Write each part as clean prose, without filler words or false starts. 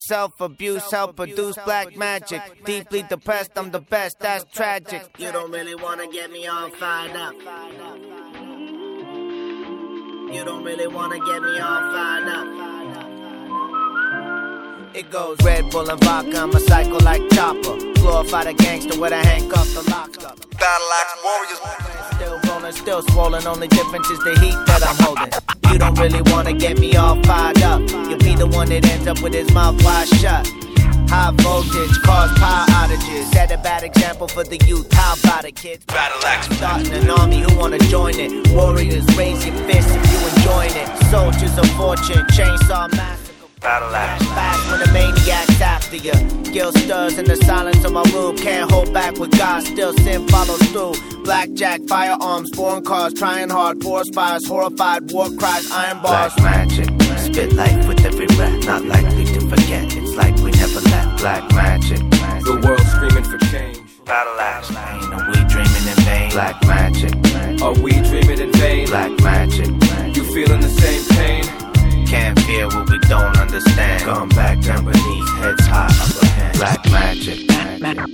self-abuse, help produce black magic. Deeply depressed, I'm the best, that's tragic. You don't really wanna get me all fired up. You don't really wanna get me all fired up. It goes Red Bull and vodka, I'm a psycho like Chopper. Glorify the gangster with a handcuff to lock up. Battle Axe Warriors. Still rolling, still swollen, only difference is the heat that I'm holding. You don't really wanna get me all fired up. You'll be the one that ends up with his mouth wide shut. High voltage, cause power outages. Set a bad example for the youth, how about it, kids? Battle Axe. Starting an army, who wanna join it? Warriors, raise your fists if you enjoying it. Soldiers of fortune, chainsaw massacre. Battle Axe. Fast when the maniac's after you. Guilt stirs in the silence of my room. Can't hold back with God, still sin follows through. Blackjack, firearms, foreign cars, trying hard, forest fires, horrified, war cries, iron bars. Black magic, spit life with every breath. Not likely to forget, it's like we never left. Black magic, The world screaming for change. Battle Axe. pain, are we dreaming in vain? Black magic, Are we dreaming in vain? black magic, You feeling the same pain? can't fear what we don't understand. Gone back down beneath, heads high, upper hand. Black magic, Magic.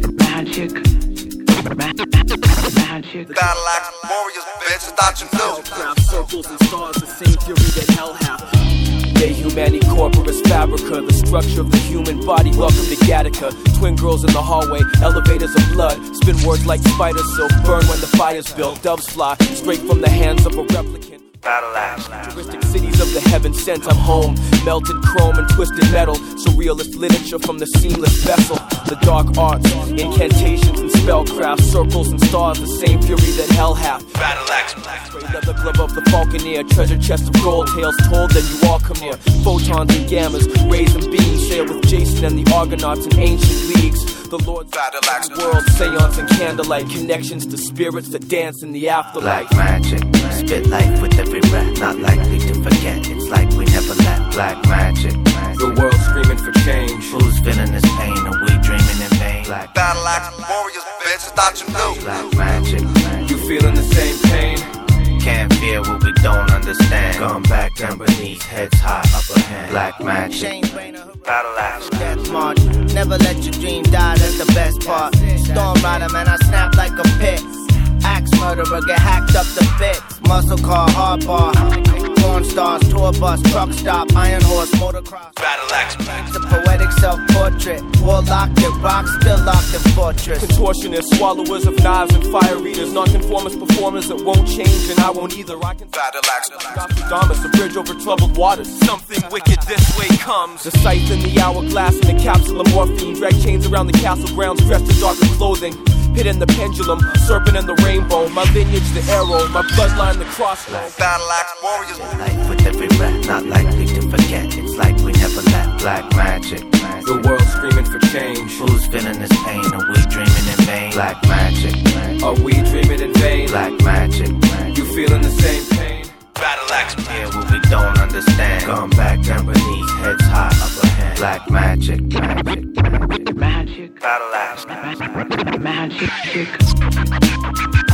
Battle Axe Warriors, bitch, I thought you knew. Craft circles and stars, the same fury that hell hath. De Humani Corporis Fabrica, the structure of the human body. Welcome to Gattaca. Twin girls in the hallway, elevators of blood. Spin words like spider silk, burn when the fire's built. Doves fly straight from the hands of a replicant. Battle Axe. Futuristic cities of the heaven sent, I'm home. Melted chrome and twisted metal. Surrealist literature from the seamless vessel. The dark arts, incantations and spellcraft. Circles and stars, the same fury that hell hath. Battle Axe. Gray leather glove of the falconeer. Treasure chest of gold, tales told, then you all come near. Photons and gammas, rays and beams. Share with Jason and the Argonauts in ancient leagues. The Lord's Battle Axe. world, seance and candlelight. Connections to spirits that dance in the afterlife. black magic, spit life with every breath. Not likely to forget, it's like we never left. Black magic, The world screaming for change. who's feeling this pain? Are we dreaming in vain? Black, Battle Axe Warriors, bitch, I thought you knew. black magic, You feeling the same pain? can't fear what we don't understand. Gone back down beneath, heads high, upper hand. Black magic. Shane Brainer, Battle Axe. Death March. Never let your dream die, that's the best part. Storm Rider, man, I snap like a pit. Axe murderer, get hacked up to bits. Muscle car, hard bar. Porn stars, tour bus, truck stop, iron horse, motocross. Battle Axe. It's a poetic self-portrait. Warlock that rocks, still locked in fortress. Contortionists, swallowers of knives and fire eaters. Nonconformist performers that won't change, and I won't either. I can Battle Axe. Nostradamus, a bridge over troubled waters. Something wicked this way comes. The scythe in the hourglass and the capsule of morphine. Drag chains around the castle grounds, dressed in darker clothing. Pit in the pendulum, serpent in the rainbow. My lineage the arrow, my bloodline the crossbow. Battle Axe Warriors. Life with every breath, not likely to forget, it's like we never left. Black magic, The world screaming for change. who's feeling this pain? Are we dreaming in vain? Black magic, Are we dreaming in vain? black magic, You feeling the same pain? Battle Axe. hear what we don't understand. Gone back down beneath, heads high, upper hand. Black magic, Magic. Battle Axe. Magic.